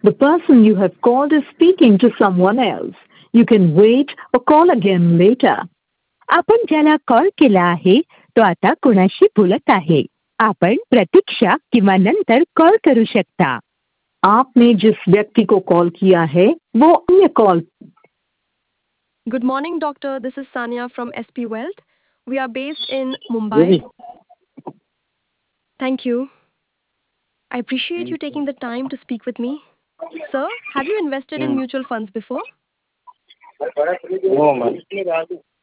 The person you have called is speaking to someone else. You can wait or call again later. आपण ज्याला call केला आहे तो आता कुणाशी बोलत आहे. आपण प्रतीक्षा किंवा नंतर कॉल करू शकता. आपने जिस व्यक्ति को कॉल किया है वो अन्य call. Good morning, doctor. This is Sanya from SP Wealth. We are based in Mumbai. Thank you. I appreciate you taking the time to speak with me. Sir, have you invested in mutual funds before? No, ma'am.